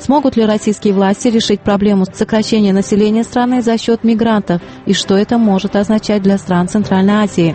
Смогут ли российские власти решить проблему сокращения населения страны за счет мигрантов? И что это может означать для стран Центральной Азии?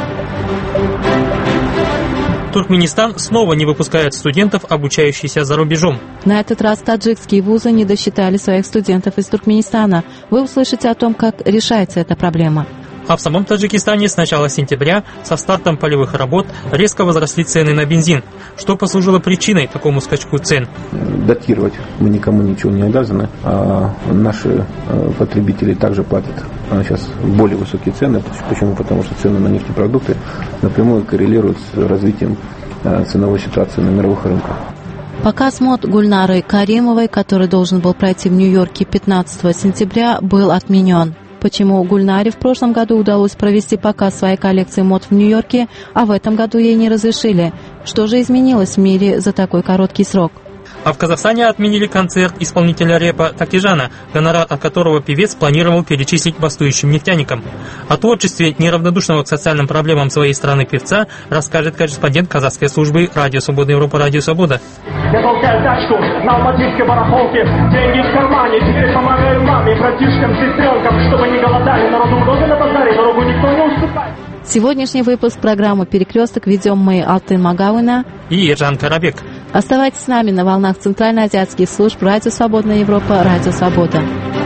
Туркменистан снова не выпускает студентов, обучающихся за рубежом. На этот раз таджикские вузы не досчитали своих студентов из Туркменистана. Вы услышите о том, как решается эта проблема. А в самом Таджикистане с начала сентября со стартом полевых работ резко возросли цены на бензин. Что послужило причиной такому скачку цен? Датировать мы никому ничего не обязаны, а наши потребители также платят сейчас более высокие цены. Почему? Потому что цены на нефтепродукты напрямую коррелируют с развитием ценовой ситуации на мировых рынках. Показ мод Гульнары Каримовой, который должен был пройти в Нью-Йорке 15 сентября, был отменен. Почему Гульнаре в прошлом году удалось провести показ своей коллекции мод в Нью-Йорке, а в этом году ей не разрешили? Что же изменилось в мире за такой короткий срок? А в Казахстане отменили концерт исполнителя рэпа Такижана, гонорар от которого певец планировал перечислить бастующим нефтяникам. О творчестве неравнодушного к социальным проблемам своей страны певца расскажет корреспондент казахской службы «Радио Свобода Европа», «Радио Свобода». Я толкаю тачку на алматинской барахолке, деньги в кармане, теперь помогаю маме, братишкам, сестренкам, чтобы не голодали, народу много на базаре, дорогу никто не уступает. Сегодняшний выпуск программы «Перекресток» ведем мы, Алтын Магауина и Ержан Карабек. Оставайтесь с нами на волнах центральноазиатских служб «Радио Свободная Европа», «Радио Свобода».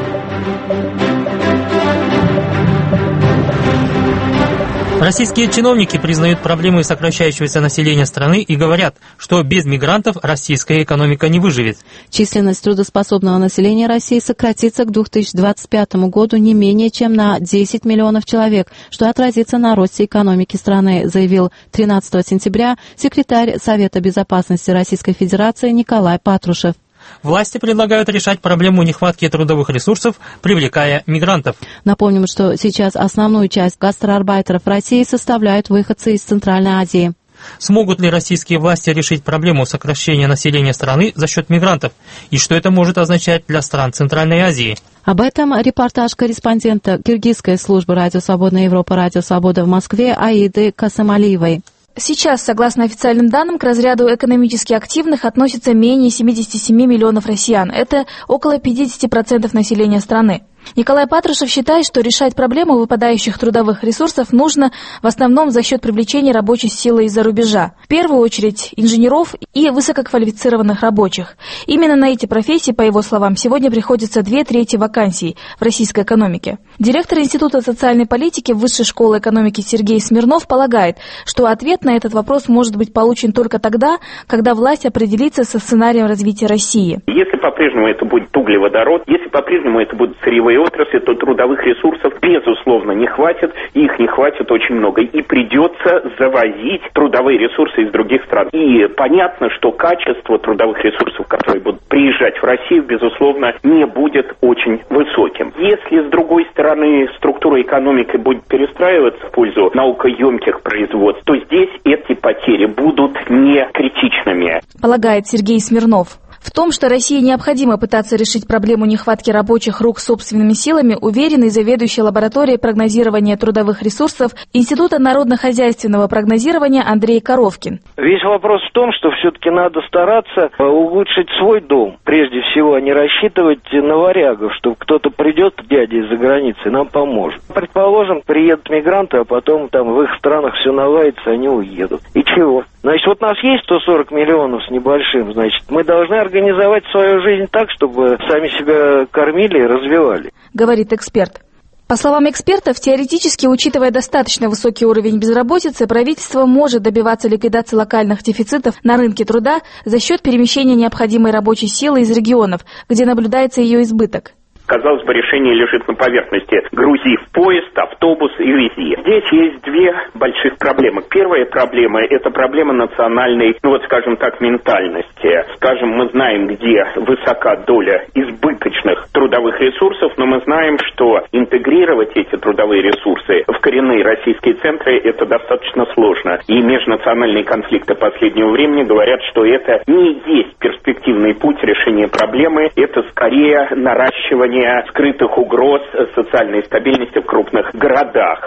Российские чиновники признают проблемы сокращающегося населения страны и говорят, что без мигрантов российская экономика не выживет. Численность трудоспособного населения России сократится к 2025 году не менее чем на 10 миллионов человек, что отразится на росте экономики страны, заявил 13 сентября секретарь Совета безопасности Российской Федерации Николай Патрушев. Власти предлагают решать проблему нехватки трудовых ресурсов, привлекая мигрантов. Напомним, что сейчас основную часть гастроарбайтеров России составляют выходцы из Центральной Азии. Смогут ли российские власти решить проблему сокращения населения страны за счет мигрантов? И что это может означать для стран Центральной Азии? Об этом репортаж корреспондента киргизской службы «Радио Свободная Европа», «Радио Свобода» в Москве Аиды Касымалиевой. Сейчас, согласно официальным данным, к разряду экономически активных относится менее 77 миллионов россиян. Это около 50% населения страны. Николай Патрушев считает, что решать проблему выпадающих трудовых ресурсов нужно в основном за счет привлечения рабочей силы из-за рубежа. В первую очередь инженеров и высококвалифицированных рабочих. Именно на эти профессии, по его словам, сегодня приходится 2/3 вакансий в российской экономике. Директор Института социальной политики Высшей школы экономики Сергей Смирнов полагает, что ответ на этот вопрос может быть получен только тогда, когда власть определится со сценарием развития России. Если по-прежнему это будет углеводород, если по-прежнему это будут сырьевые отрасли, то трудовых ресурсов, безусловно, не хватит, их не хватит очень много, и придется завозить трудовые ресурсы из других стран. И понятно, что качество трудовых ресурсов, которые будут приезжать в Россию, безусловно, не будет очень высоким. Если, с другой стороны, структура экономики будет перестраиваться в пользу наукоемких производств, то здесь эти потери будут не критичными. Полагает Сергей Смирнов. В том, что России необходимо пытаться решить проблему нехватки рабочих рук собственными силами, уверен и заведующий лабораторией прогнозирования трудовых ресурсов Института народно-хозяйственного прогнозирования Андрей Коровкин. Весь вопрос в том, что все-таки надо стараться улучшить свой дом. Прежде всего, а не рассчитывать на варягов, что кто-то придет, дядя из-за границы, и нам поможет. Предположим, приедут мигранты, а потом там в их странах все наладится, они уедут. И чего? Значит, вот у нас есть 140 миллионов с небольшим, значит, мы должны организовать свою жизнь так, чтобы сами себя кормили и развивали. Говорит эксперт. По словам экспертов, теоретически, учитывая достаточно высокий уровень безработицы, правительство может добиваться ликвидации локальных дефицитов на рынке труда за счет перемещения необходимой рабочей силы из регионов, где наблюдается ее избыток. Казалось бы, решение лежит на поверхности. Грузи в поезд, автобус и вези. Здесь есть две больших проблемы. Первая проблема – это проблема национальной, скажем так, ментальности. Скажем, мы знаем, где высока доля избыточных трудовых ресурсов, но мы знаем, что интегрировать эти трудовые ресурсы в коренные российские центры – это достаточно сложно. И межнациональные конфликты последнего времени говорят, что это не есть перспективный путь решения проблемы, это скорее наращивание скрытых угроз социальной стабильности в крупных городах.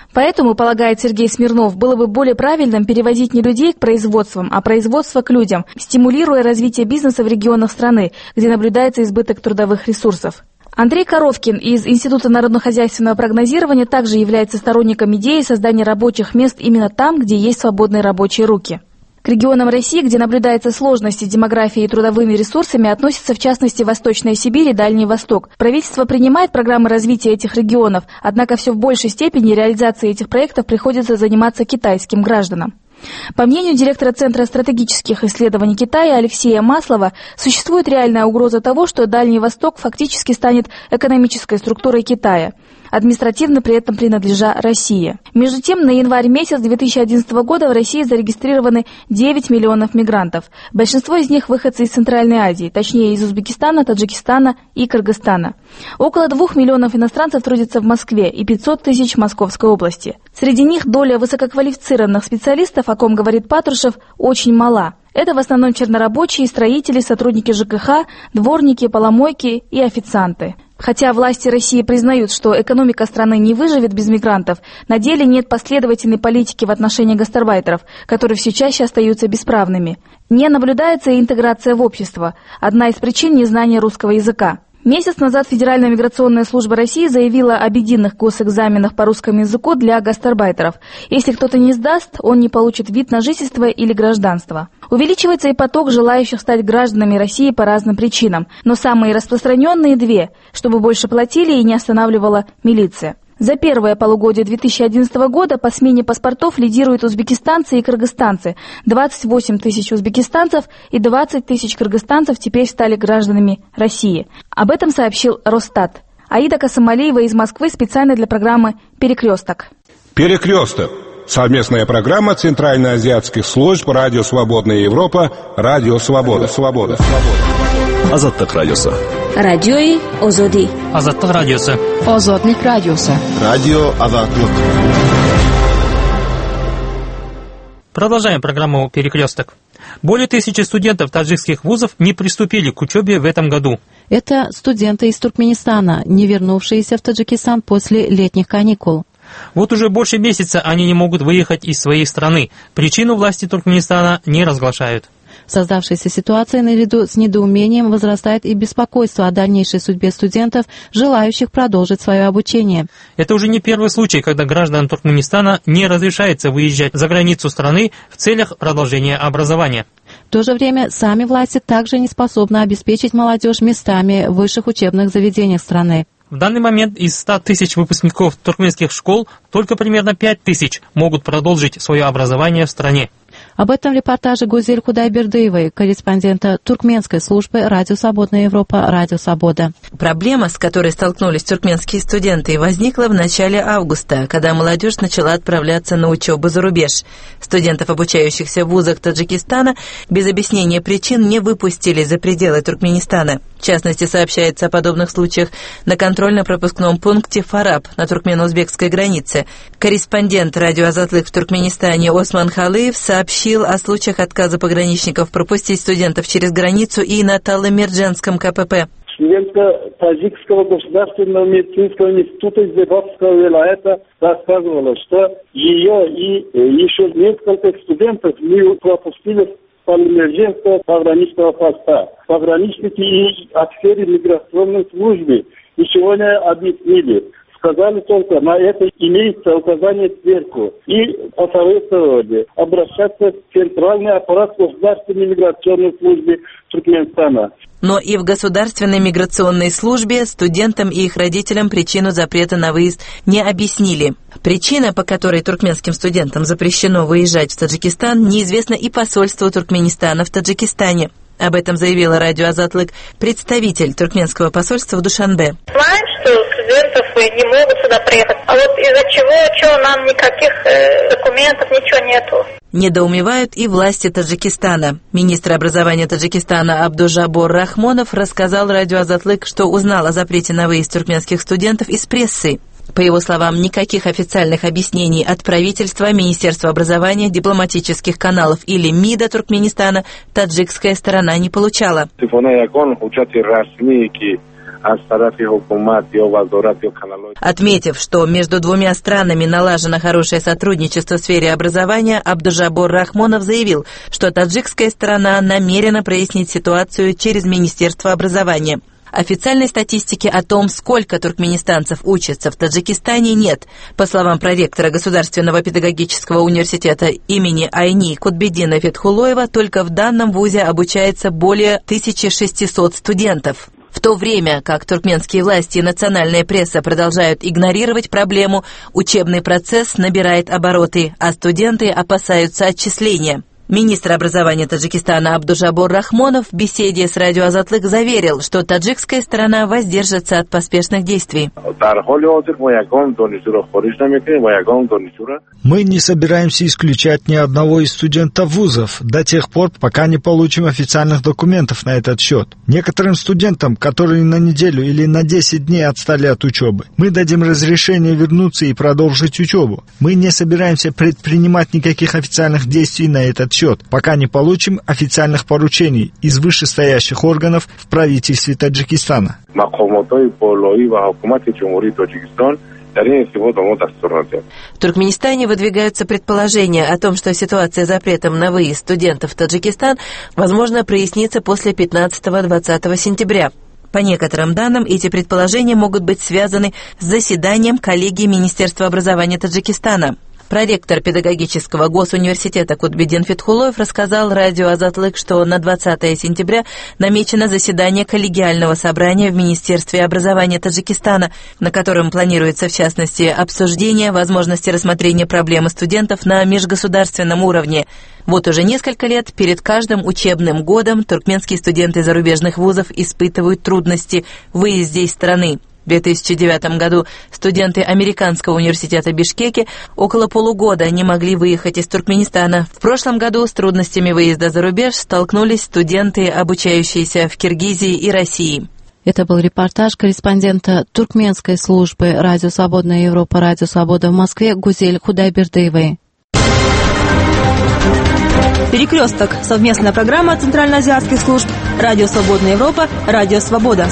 Поэтому, полагает Сергей Смирнов, было бы более правильным перевозить не людей к производствам, а производство к людям, стимулируя развитие бизнеса в регионах страны, где наблюдается избыток трудовых ресурсов. Андрей Коровкин из Института народно-хозяйственного прогнозирования также является сторонником идеи создания рабочих мест именно там, где есть свободные рабочие руки. К регионам России, где наблюдаются сложности с демографией и трудовыми ресурсами, относятся в частности Восточная Сибирь и Дальний Восток. Правительство принимает программы развития этих регионов, однако все в большей степени реализацией этих проектов приходится заниматься китайским гражданам. По мнению директора Центра стратегических исследований Китая Алексея Маслова, существует реальная угроза того, что Дальний Восток фактически станет экономической структурой Китая, административно при этом принадлежа России. Между тем, на январь месяц 2011 года в России зарегистрированы 9 миллионов мигрантов. Большинство из них выходцы из Центральной Азии, точнее из Узбекистана, Таджикистана и Кыргызстана. Около 2 миллионов иностранцев трудятся в Москве и 500 тысяч в Московской области. Среди них доля высококвалифицированных специалистов, о ком говорит Патрушев, очень мала. Это в основном чернорабочие, строители, сотрудники ЖКХ, дворники, поломойки и официанты. Хотя власти России признают, что экономика страны не выживет без мигрантов, на деле нет последовательной политики в отношении гастарбайтеров, которые все чаще остаются бесправными. Не наблюдается и интеграция в общество. Одна из причин – незнание русского языка. Месяц назад Федеральная миграционная служба России заявила об единых госэкзаменах по русскому языку для гастарбайтеров. Если кто-то не сдаст, он не получит вид на жительство или гражданство. Увеличивается и поток желающих стать гражданами России по разным причинам, но самые распространенные две – чтобы больше платили и не останавливала милиция. За первое полугодие 2011 года по смене паспортов лидируют узбекистанцы и кыргызстанцы. 28 тысяч узбекистанцев и 20 тысяч кыргызстанцев теперь стали гражданами России. Об этом сообщил Росстат. Аида Касымалиева из Москвы специально для программы «Перекресток». «Перекресток» – совместная программа Центральноазиатских служб «Радио Свободная Европа», «Радио Свобода». Азаттык радиосы. Радиои Озоди. Азаттык радиосы. Озодлик радиосы. Радио Азаттык. Продолжаем программу «Перекресток». Более 1000 студентов таджикских вузов не приступили к учебе в этом году. Это студенты из Туркменистана, не вернувшиеся в Таджикистан после летних каникул. Вот уже больше месяца они не могут выехать из своей страны. Причину власти Туркменистана не разглашают. В создавшейся ситуации наряду с недоумением возрастает и беспокойство о дальнейшей судьбе студентов, желающих продолжить свое обучение. Это уже не первый случай, когда гражданам Туркменистана не разрешается выезжать за границу страны в целях продолжения образования. В то же время сами власти также не способны обеспечить молодежь местами в высших учебных заведениях страны. В данный момент из 100 тысяч выпускников туркменских школ только примерно 5 тысяч могут продолжить свое образование в стране. Об этом в репортаже Гузель Худайбердыевой, корреспондента туркменской службы «Радио Свободная Европа», «Радио Свобода». Проблема, с которой столкнулись туркменские студенты, возникла в начале августа, когда молодежь начала отправляться на учебу за рубеж. Студентов, обучающихся в вузах Таджикистана, без объяснения причин не выпустили за пределы Туркменистана. В частности, сообщается о подобных случаях на контрольно-пропускном пункте Фараб на туркмено-узбекской границе. Корреспондент радио «Азатлык» в Туркменистане Осман Халыев сообщил о случаях отказа пограничников пропустить студентов через границу и на Таллы-Мерджанском КПП. Студентка Таджикского государственного медицинского института из Беховского вилайета рассказывала, что ее и еще несколько студентов не пропустили Таллы-Мерджанского пограничного поста. Пограничники и офицеры миграционной службы ничего не объяснили. Сказали только, на это имеется указание сверху. И посоветовали обращаться в Центральный аппарат Государственной миграционной службы Туркменистана. Но и в Государственной миграционной службе студентам и их родителям причину запрета на выезд не объяснили. Причина, по которой туркменским студентам запрещено выезжать в Таджикистан, неизвестна и посольству Туркменистана в Таджикистане. Об этом заявила радио «Азатлык» представитель туркменского посольства в Душанбе. Знаем, что студентов не могут сюда приехать. А вот из-за чего нам никаких документов, ничего нету. Недоумевают и власти Таджикистана. Министр образования Таджикистана Абдужабор Рахмонов рассказал радио «Азатлык», что узнал о запрете на выезд туркменских студентов из прессы. По его словам, никаких официальных объяснений от правительства, Министерства образования, дипломатических каналов или МИДа Туркменистана таджикская сторона не получала. Отметив, что между двумя странами налажено хорошее сотрудничество в сфере образования, Абдужабор Рахмонов заявил, что таджикская сторона намерена прояснить ситуацию через Министерство образования. Официальной статистики о том, сколько туркменистанцев учатся в Таджикистане, нет. По словам проректора Государственного педагогического университета имени Айни Кутбеддина Фетхулоева, только в данном вузе обучается более 1600 студентов. В то время как туркменские власти и национальная пресса продолжают игнорировать проблему, учебный процесс набирает обороты, а студенты опасаются отчисления. Министр образования Таджикистана Абдужабор Рахмонов в беседе с радио Азатлык заверил, что таджикская сторона воздержится от поспешных действий. Мы не собираемся исключать ни одного из студентов вузов до тех пор, пока не получим официальных документов на этот счет. Некоторым студентам, которые на неделю или на 10 дней отстали от учебы, мы дадим разрешение вернуться и продолжить учебу. Мы не собираемся предпринимать никаких официальных действий на этот счет, пока не получим официальных поручений из вышестоящих органов в правительстве Таджикистана. В Туркменистане выдвигаются предположения о том, что ситуация с запретом на выезд студентов в Таджикистан возможно прояснится после 15-20 сентября. По некоторым данным, эти предположения могут быть связаны с заседанием коллегии Министерства образования Таджикистана. Проректор педагогического госуниверситета Кутбеддин Фетхулоев рассказал радио Азатлык, что на 20 сентября намечено заседание коллегиального собрания в Министерстве образования Таджикистана, на котором планируется, в частности, обсуждение возможности рассмотрения проблемы студентов на межгосударственном уровне. Вот уже несколько лет перед каждым учебным годом туркменские студенты зарубежных вузов испытывают трудности в выезде из страны. В 2009 году студенты Американского университета Бишкеке около полугода не могли выехать из Туркменистана. В прошлом году с трудностями выезда за рубеж столкнулись студенты, обучающиеся в Киргизии и России. Это был репортаж корреспондента туркменской службы «Радио Свободная Европа», «Радио Свобода» в Москве Гузель Худайбердыевой. «Перекресток» — совместная программа центральноазиатских служб «Радио Свободная Европа», «Радио Свобода».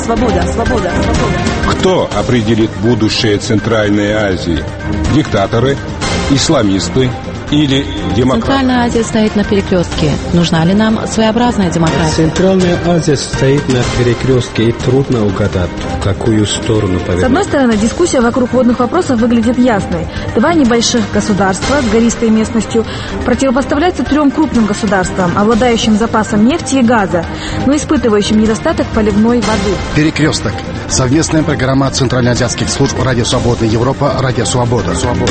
Кто определит будущее Центральной Азии? Диктаторы, исламисты или демократы? Центральная Азия стоит на перекрестке. Нужна ли нам своеобразная демократия? Центральная Азия стоит на перекрестке, и трудно угадать, в какую сторону повернуть. С одной стороны, дискуссия вокруг водных вопросов выглядит ясной. Два небольших государства с гористой местностью противопоставляются трем крупным государствам, обладающим запасом нефти и газа, но испытывающим недостаток поливной воды. Перекресток. Совместная программа центральноазиатских служб «Радио Свободная Европа», «Радио Свобода».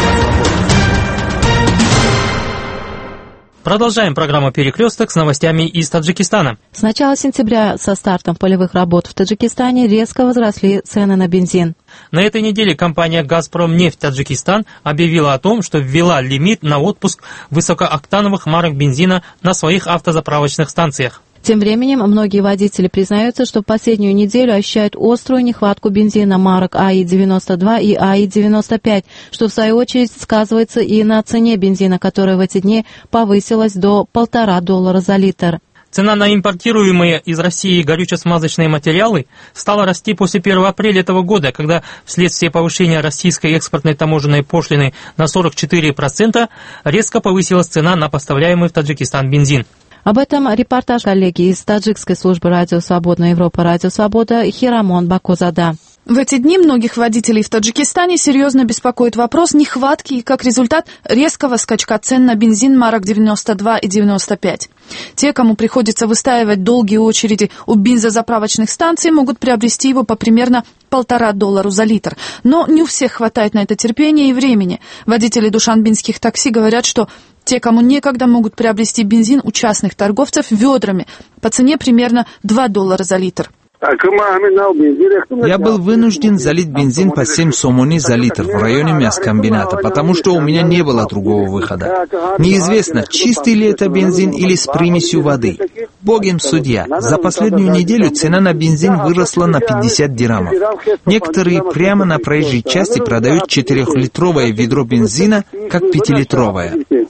Продолжаем программу «Перекресток» с новостями из Таджикистана. С начала сентября со стартом полевых работ в Таджикистане резко возросли цены на бензин. На этой неделе компания «Газпромнефть Таджикистан» объявила о том, что ввела лимит на отпуск высокооктановых марок бензина на своих автозаправочных станциях. Тем временем многие водители признаются, что в последнюю неделю ощущают острую нехватку бензина марок АИ-92 и АИ-95, что в свою очередь сказывается и на цене бензина, которая в эти дни повысилась до $1,5 за литр. Цена на импортируемые из России горюче-смазочные материалы стала расти после 1 апреля этого года, когда вследствие повышения российской экспортной таможенной пошлины на 44% резко повысилась цена на поставляемый в Таджикистан бензин. Об этом репортаж коллеги из таджикской службы «Радио Свободная Европа», «Радио Свобода» Хирамон Бакозада. В эти дни многих водителей в Таджикистане серьезно беспокоит вопрос нехватки и, как результат, резкого скачка цен на бензин марок 92 и 95. Те, кому приходится выстаивать долгие очереди у бензозаправочных станций, могут приобрести его по примерно $1,5 за литр. Но не у всех хватает на это терпения и времени. Водители душанбинских такси говорят, что те, кому некогда, могут приобрести бензин у частных торговцев ведрами по цене примерно $2 за литр. Я был вынужден залить бензин по 7 сомони за литр в районе мясокомбината, потому что у меня не было другого выхода. Неизвестно, чистый ли это бензин или с примесью воды. Богом судья, за последнюю неделю цена на бензин выросла на 50 дирхамов. Некоторые прямо на проезжей части продают 4-литровое ведро бензина, как 5-литровое.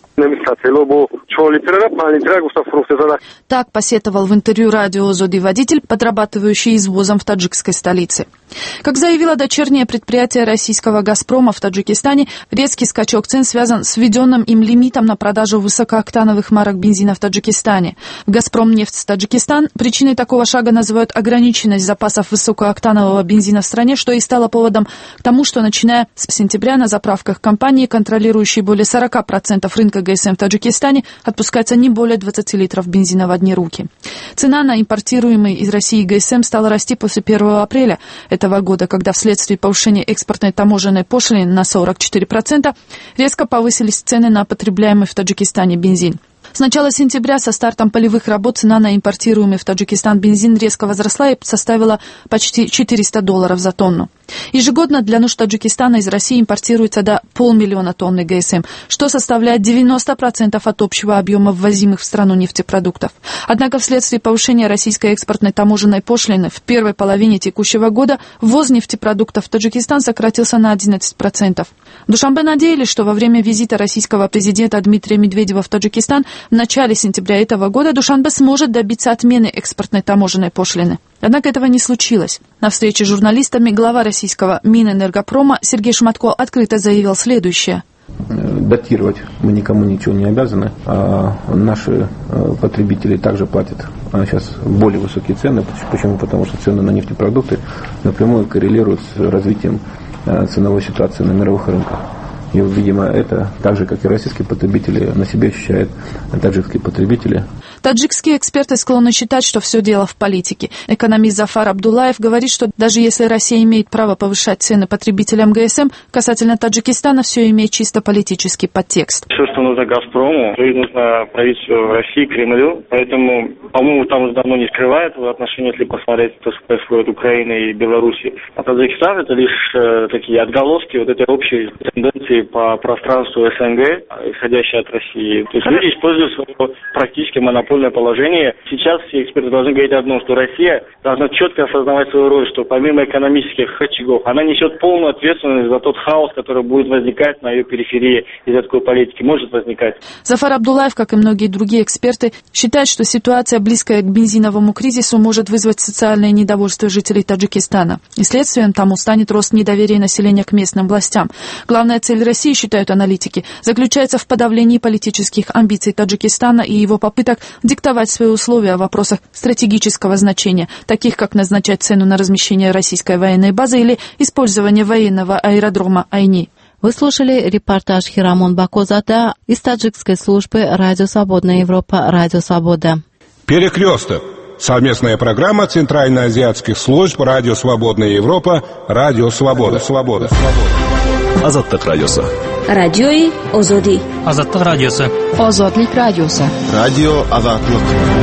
Так посетовал в интервью радио «Озоди» водитель, подрабатывающий извозом в таджикской столице. Как заявило дочернее предприятие российского «Газпрома» в Таджикистане, резкий скачок цен связан с введенным им лимитом на продажу высокооктановых марок бензина в Таджикистане. В «Газпромнефть Таджикистан» причиной такого шага называют ограниченность запасов высокооктанового бензина в стране, что и стало поводом к тому, что начиная с сентября на заправках компании, контролирующей более 40% рынка ГСМ в Таджикистане, отпускается не более 20 литров бензина в одни руки. Цена на импортируемый из России ГСМ стала расти после 1 апреля этого года, когда вследствие повышения экспортной таможенной пошлины на 44% резко повысились цены на потребляемый в Таджикистане бензин. С начала сентября со стартом полевых работ цена на импортируемый в Таджикистан бензин резко возросла и составила почти $400 за тонну. Ежегодно для нужд Таджикистана из России импортируется до 500 000 тонн ГСМ, что составляет 90% от общего объема ввозимых в страну нефтепродуктов. Однако вследствие повышения российской экспортной таможенной пошлины в первой половине текущего года ввоз нефтепродуктов в Таджикистан сократился на 11%. В Душанбе надеялись, что во время визита российского президента Дмитрия Медведева в Таджикистан в начале сентября этого года Душанбе сможет добиться отмены экспортной таможенной пошлины. Однако этого не случилось. На встрече с журналистами глава российского Минэнергопрома Сергей Шматко открыто заявил следующее. Датировать мы никому ничего не обязаны, а наши потребители также платят сейчас более высокие цены. Почему? Потому что цены на нефтепродукты напрямую коррелируют с развитием ценовой ситуации на мировых рынках. И, видимо, это так же, как и российские потребители, на себе ощущают таджикские потребители. Таджикские эксперты склонны считать, что все дело в политике. Экономист Зафар Абдуллаев говорит, что даже если Россия имеет право повышать цены потребителям ГСМ, касательно Таджикистана все имеет чисто политический подтекст. Все, что нужно «Газпрому», то и нужно правительству России, Кремлю. Поэтому, по-моему, там уже давно не скрывают отношения, если посмотреть, то, что происходит в Украине и Беларуси. А Таджикистан — это лишь такие отголоски вот этой общей тенденции по пространству СНГ, исходящей от России. То есть люди используют свое практически монопольное положение. Сейчас все эксперты должны говорить одно, что Россия должна четко осознавать свою роль, что помимо экономических рычагов, она несет полную ответственность за тот хаос, который будет возникать на ее периферии из-за такой политики, может возникать. Зафар Абдуллаев, как и многие другие эксперты, считает, что ситуация, близкая к бензиновому кризису, может вызвать социальное недовольство жителей Таджикистана. И следствием тому станет рост недоверия населения к местным властям. Главная цель России, считают аналитики, заключается в подавлении политических амбиций Таджикистана и его попыток диктовать свои условия в вопросах стратегического значения, таких как назначать цену на размещение российской военной базы или использование военного аэродрома Айни. Вы слушали репортаж Хирамон Бакозада из таджикской службы «Радио Свободная Европа», «Радио Свобода». «Перекресток» — совместная программа Центральноазиатских служб «Радио Свободная Европа», «Радио Свобода». Азаттык радиосы. Радиои Озоди. Азаттык радиосы. Озодлик радиосы. Радио Азаттык.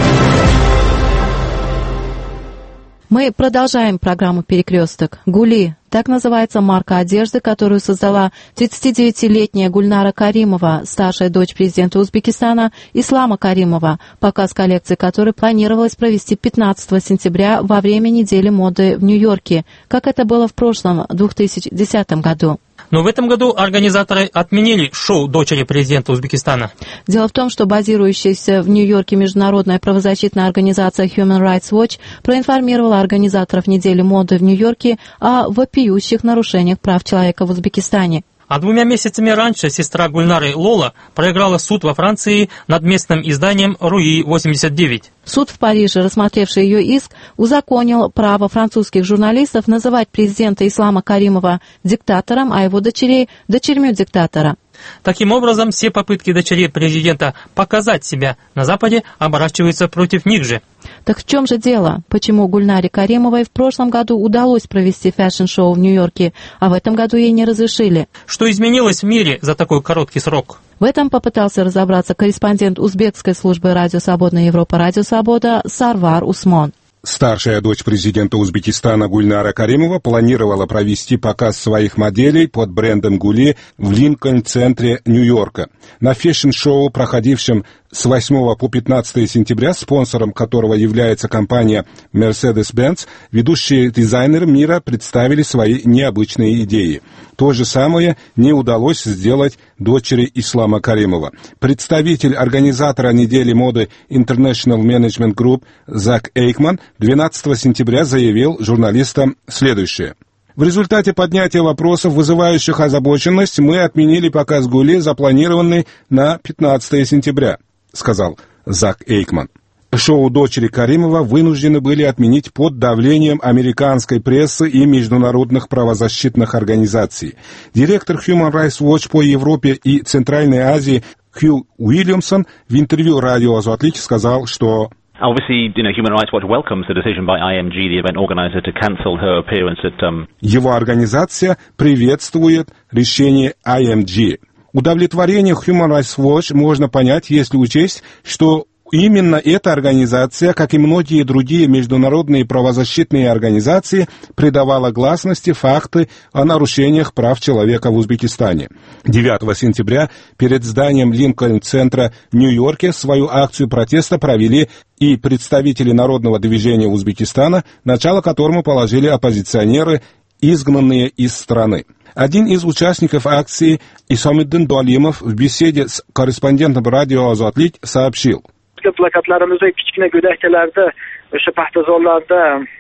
Мы продолжаем программу «Перекресток». Гули — так называется марка одежды, которую создала 39-летняя Гульнара Каримова, старшая дочь президента Узбекистана Ислама Каримова, показ коллекции которой планировалось провести 15 сентября во время недели моды в Нью-Йорке, как это было в прошлом 2010 году. Но в этом году организаторы отменили шоу дочери президента Узбекистана. Дело в том, что базирующаяся в Нью-Йорке международная правозащитная организация Human Rights Watch проинформировала организаторов недели моды в Нью-Йорке о вопиющих нарушениях прав человека в Узбекистане. А 2 месяцами раньше сестра Гульнары Лола проиграла суд во Франции над местным изданием «Руи-89». Суд в Париже, рассмотревший ее иск, узаконил право французских журналистов называть президента Ислама Каримова диктатором, а его дочерей – дочерьми диктатора. Таким образом, все попытки дочерей президента показать себя на Западе оборачиваются против них же. Так в чем же дело? Почему Гульнаре Каримовой в прошлом году удалось провести фэшн-шоу в Нью-Йорке, а в этом году ей не разрешили? Что изменилось в мире за такой короткий срок? В этом попытался разобраться корреспондент узбекской службы «Радио Свободная Европа», «Радио Свобода» Сарвар Усмон. Старшая дочь президента Узбекистана Гульнара Каримова планировала провести показ своих моделей под брендом Гули в Линкольн-центре Нью-Йорка. На фэшн-шоу, проходившем с 8 по 15 сентября, спонсором которого является компания Mercedes-Benz, ведущие дизайнеры мира представили свои необычные идеи. То же самое не удалось сделать дочери Ислама Каримова. Представитель организатора недели моды International Management Group Зак Эйкман 12 сентября заявил журналистам следующее. В результате поднятия вопросов, вызывающих озабоченность, мы отменили показ Гули, запланированный на 15 сентября, сказал Зак Эйкман. Шоу дочери Каримова вынуждены были отменить под давлением американской прессы и международных правозащитных организаций. Директор Human Rights Watch по Европе и Центральной Азии Хью Уильямсон в интервью радио «Азот» сказал, что Obviously, Human Rights Watch welcomes the decision by IMG, the event organizer, to cancel her appearance at Его организация приветствует решение IMG. Удовлетворение Human Rights Watch можно понять, если учесть, что именно эта организация, как и многие другие международные правозащитные организации, придавала гласности факты о нарушениях прав человека в Узбекистане. 9 сентября перед зданием Линкольн-центра в Нью-Йорке свою акцию протеста провели и представители Народного движения Узбекистана, начало которому положили оппозиционеры, изгнанные из страны. Один из участников акции, Исомиддин Дуалимов, в беседе с корреспондентом радио «Азот» сообщил. Plakatlarimiz kichkina go'dakchalarda o'sha paxtazorlarda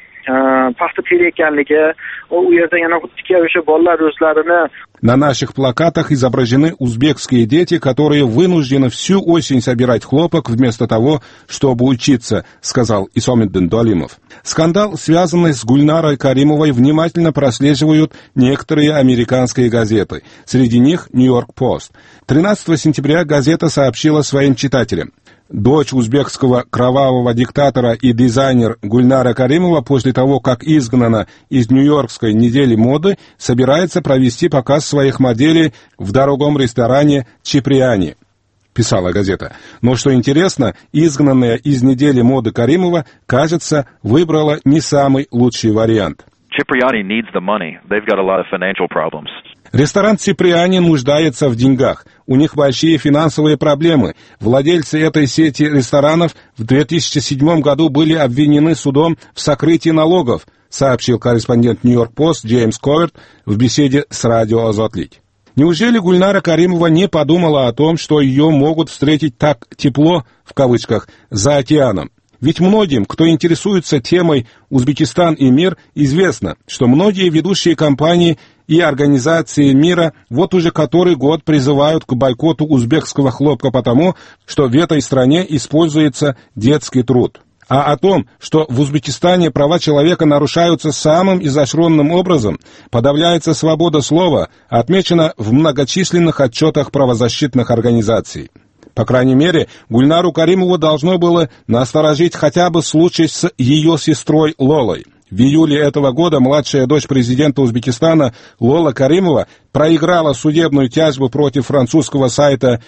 paxta terayotganligi, u yerda yana xuddi o'sha bolalar o'zlarini. На наших плакатах изображены узбекские дети, которые вынуждены всю осень собирать хлопок вместо того, чтобы учиться, сказал Исомиддин Дуалимов. Скандал, связанный с Гульнарой Каримовой, внимательно прослеживают некоторые американские газеты. Среди них «Нью-Йорк Пост». 13 сентября газета сообщила своим читателям. Дочь узбекского кровавого диктатора и дизайнер Гульнара Каримова после того, как изгнана из Нью-Йоркской недели моды, собирается провести показ своих моделей в дорогом ресторане «Чиприани», писала газета. Но, что интересно, изгнанная из недели моды Каримова, кажется, выбрала не самый лучший вариант. Cipriani needs the money. They've got a lot of financial problems. Ресторан «Циприани» нуждается в деньгах. У них большие финансовые проблемы. Владельцы этой сети ресторанов в 2007 году были обвинены судом в сокрытии налогов, сообщил корреспондент «Нью-Йорк Пост» Джеймс Коверт в беседе с радио «Азот». Неужели Гульнара Каримова не подумала о том, что ее могут встретить так «тепло», в кавычках, за океаном? Ведь многим, кто интересуется темой «Узбекистан и мир», известно, что многие ведущие компании и организации мира вот уже который год призывают к бойкоту узбекского хлопка потому, что в этой стране используется детский труд. А о том, что в Узбекистане права человека нарушаются самым изощренным образом, подавляется свобода слова, отмечено в многочисленных отчетах правозащитных организаций. По крайней мере, Гульнару Каримову должно было насторожить хотя бы случай с ее сестрой Лолой. В июле этого года младшая дочь президента Узбекистана Лола Каримова проиграла судебную тяжбу против французского сайта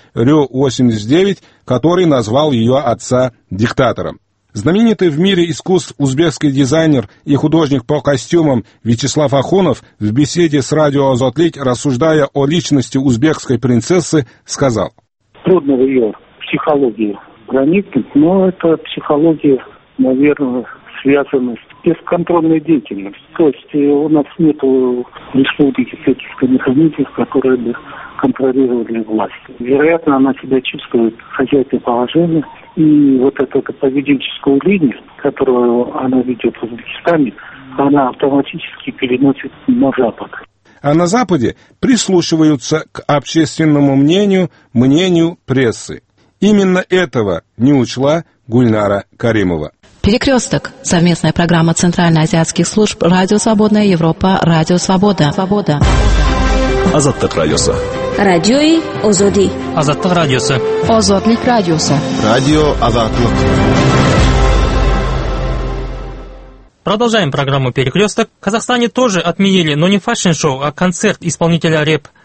Рю-89, который назвал ее отца диктатором. Знаменитый в мире искусств узбекский дизайнер и художник по костюмам Вячеслав Ахунов в беседе с радио «Азот», рассуждая о личности узбекской принцессы, сказал: Трудно ее психологию проникнуть, но это психология, наверное, связана с бесконтрольной деятельностью. То есть у нас нет в республике таких механизмов, которые бы контролировали власть. Вероятно, она себя чувствует хозяйственное положение, и вот эту поведенческую линию, которую она ведет в Узбекистане, она автоматически переносит на Запад. А на Западе прислушиваются к общественному мнению прессы. Именно этого не учла Гульнара Каримова. Перекресток. Совместная программа Центральноазиатских служб «Радио Свободная Европа», «Радио Свобода». Азаттык радиосы. Радиои Озоди. Азаттык радиосы. Озодлик радиосы. Радио Азаттык. Продолжаем программу «Перекресток». В Казахстане тоже отменили, но не фэшн-шоу, а концерт исполнителя рэп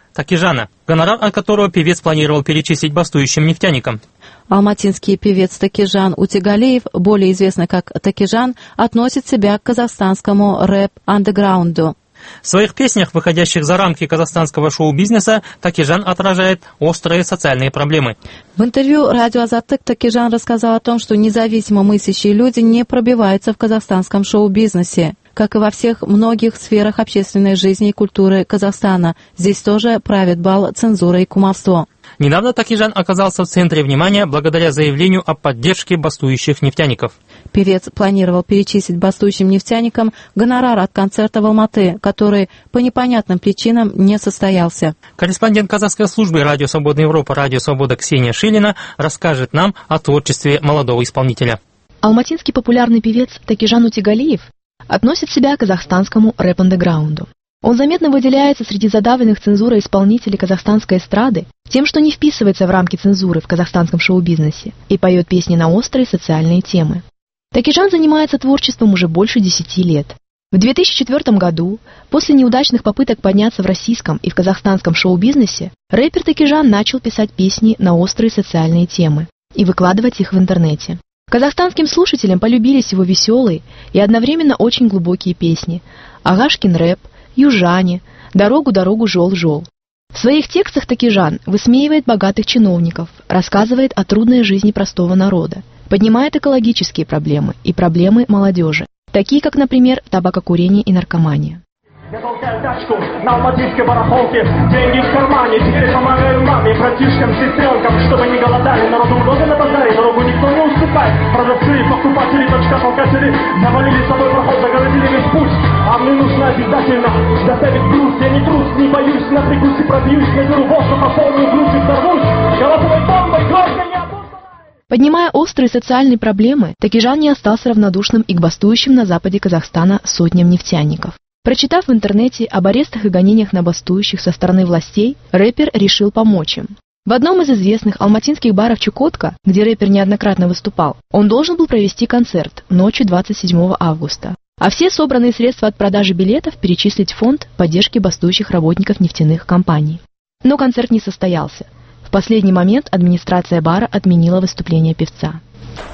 Такижана, гонорар от которого певец планировал перечислить бастующим нефтяникам. Алматинский певец Такижан Утигалиев, более известный как Такижан, относит себя к казахстанскому рэп-андеграунду. В своих песнях, выходящих за рамки казахстанского шоу-бизнеса, Такижан отражает острые социальные проблемы. В интервью радио «Азаттык» Такижан рассказал о том, что независимо мыслящие люди не пробиваются в казахстанском шоу-бизнесе. Как и во всех многих сферах общественной жизни и культуры Казахстана, здесь тоже правит бал цензура и кумовство. Недавно Такижан оказался в центре внимания благодаря заявлению о поддержке бастующих нефтяников. Певец планировал перечислить бастующим нефтяникам гонорар от концерта в Алматы, который по непонятным причинам не состоялся. Корреспондент казахской службы «Радио Свободная Европа», «Радио Свобода» Ксения Шилина расскажет нам о творчестве молодого исполнителя. Алматинский популярный певец Такижан Утигалиев относит себя к казахстанскому рэп-андеграунду. Он заметно выделяется среди задавленных цензурой исполнителей казахстанской эстрады тем, что не вписывается в рамки цензуры в казахстанском шоу-бизнесе и поет песни на острые социальные темы. Такижан занимается творчеством уже больше 10 лет. В 2004 году, после неудачных попыток подняться в российском и в казахстанском шоу-бизнесе, рэпер Такижан начал писать песни на острые социальные темы и выкладывать их в интернете. Казахстанским слушателям полюбились его веселые и одновременно очень глубокие песни «Агашкин рэп», «Южане», «Дорогу-дорогу, жол-жол». В своих текстах Такижан высмеивает богатых чиновников, рассказывает о трудной жизни простого народа, поднимает экологические проблемы и проблемы молодежи, такие как, например, табакокурение и наркомания. Я толкаю тачку на алматинской барахолке, деньги в кармане, теперь помогаю маме, братишкам, сестренкам, чтобы не голодали. Народу много на базаре, дорогу никто не уступает. Продавцы, покупатели, толкатели завалили с собой проход, загородили весь путь. А мне нужно обязательно доставить груз. Я не трус, не боюсь, на прикусе пробьюсь, наберу воздух, по полную грудь и взорвусь. Голосовой бомбой, громко не опускай. Поднимая острые социальные проблемы, Такижан не остался равнодушным и к бастующим на западе Казахстана сотням нефтяников. Прочитав в интернете об арестах и гонениях на бастующих со стороны властей, рэпер решил помочь им. В одном из известных алматинских баров «Чукотка», где рэпер неоднократно выступал, он должен был провести концерт ночью 27 августа, а все собранные средства от продажи билетов перечислить в фонд поддержки бастующих работников нефтяных компаний. Но концерт не состоялся. В последний момент администрация бара отменила выступление певца.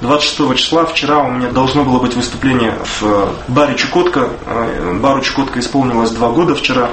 26 числа, вчера, у меня должно было быть выступление в баре «Чукотка». Бару «Чукотка» исполнилось 2 года вчера.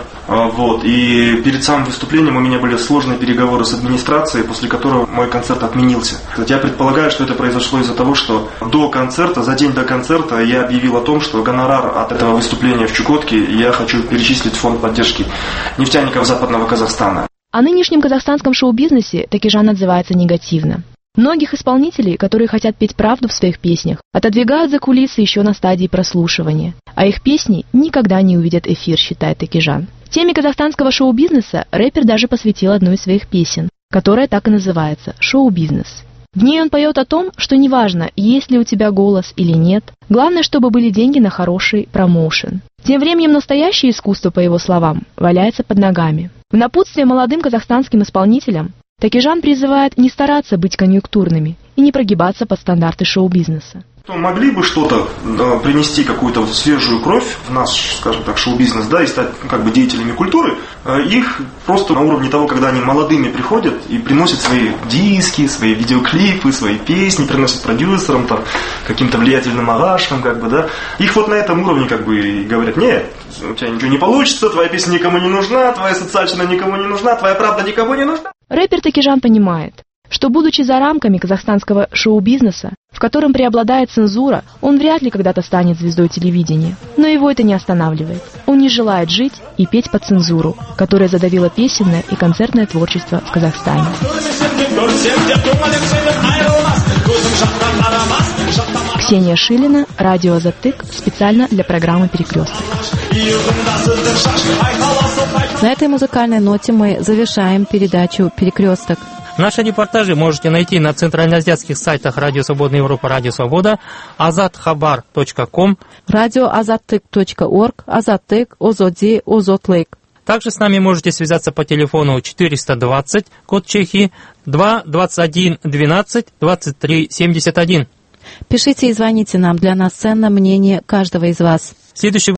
И перед самым выступлением у меня были сложные переговоры с администрацией, после которого мой концерт отменился. Я предполагаю, что это произошло из-за того, что до концерта, за день до концерта, я объявил о том, что гонорар от этого выступления в «Чукотке» я хочу перечислить в фонд поддержки нефтяников Западного Казахстана. О нынешнем казахстанском шоу-бизнесе Такижан отзывается негативно. Многих исполнителей, которые хотят петь правду в своих песнях, отодвигают за кулисы еще на стадии прослушивания, а их песни никогда не увидят эфир, считает Такижан. Теме казахстанского шоу-бизнеса рэпер даже посвятил одну из своих песен, которая так и называется «Шоу-бизнес». В ней он поет о том, что неважно, есть ли у тебя голос или нет, главное, чтобы были деньги на хороший промоушен. Тем временем настоящее искусство, по его словам, валяется под ногами. В напутствие молодым казахстанским исполнителям Такижан призывает не стараться быть конъюнктурными и не прогибаться под стандарты шоу-бизнеса. Могли бы что-то принести, какую-то свежую кровь в наш, скажем так, шоу-бизнес, и стать деятелями культуры, их просто на уровне того, когда они молодыми приходят и приносят свои диски, свои видеоклипы, свои песни, приносят продюсерам, каким-то влиятельным агашкам, их на этом уровне и говорят: нет, у тебя ничего не получится, твоя песня никому не нужна, твоя социальщина никому не нужна, твоя правда никому не нужна. Рэпер Такижан понимает, что, будучи за рамками казахстанского шоу-бизнеса, в котором преобладает цензура, он вряд ли когда-то станет звездой телевидения. Но его это не останавливает. Он не желает жить и петь под цензуру, которая задавила песенное и концертное творчество в Казахстане. Ксения Шилина, радио «Азаттык», специально для программы «Перекресток». На этой музыкальной ноте мы завершаем передачу «Перекресток». Наши репортажи можете найти на центральноазиатских сайтах «Радио Свободная Европа», «Радио Свобода», azatxabar.com, radioazattyk.org, Азаттык, Озоди, Озотлык. Также с нами можете связаться по телефону 420, код Чехии, 221 12 23 71. Пишите и звоните нам, для нас ценно мнение каждого из вас. Следующий